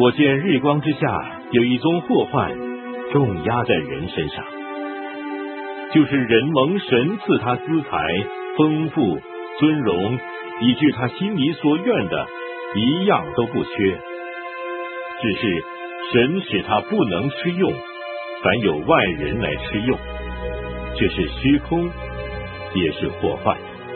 我见日光之下有一宗祸患重压在人身上，就是人蒙神赐他资财、丰富、尊荣，以致他心里所愿的一样都不缺，只是神使他不能吃用，反有外人来吃用，这是虚空，也是祸患。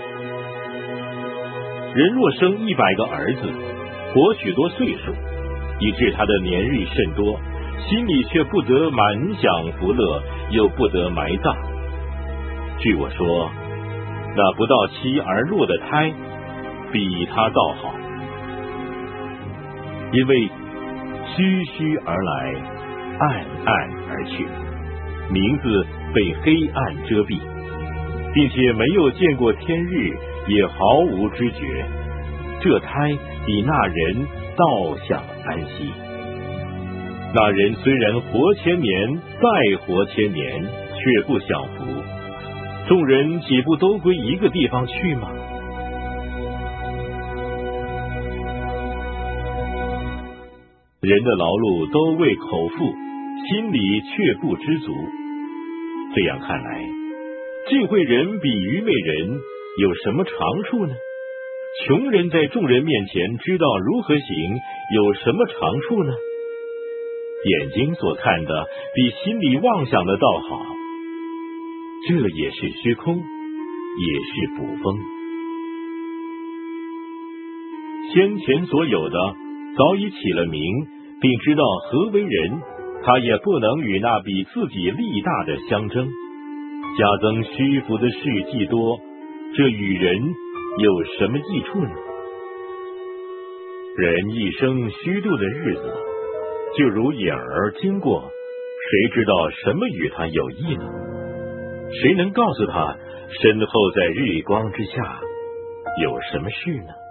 人若生100个儿子，活许多岁数，以致他的年日甚多，心里却不得满享福乐，又不得埋葬。据我说，那不到期而落的胎，比他倒好，因为虚虚而来，暗暗而去，名字被黑暗遮蔽，并且没有见过天日，也毫无知觉。这胎比那人倒想安息。那人虽然活千年，再活千年，却不享福。众人岂不都归一个地方去吗？人的劳碌都为口腹，心里却不知足。这样看来，智慧人比愚昧人有什么长处呢？穷人在众人面前知道如何行，有什么长处呢？眼睛所看的比心里妄想的倒好，这也是虚空，也是捕风。先前所有的早已起了名，并知道何为人，他也不能与那比自己力大的相争。加增虚浮的事既多，这与人有什么益处呢？人一生虚度的日子，就如影儿经过，谁知道什么与他有益呢？谁能告诉他身后在日光之下有什么事呢？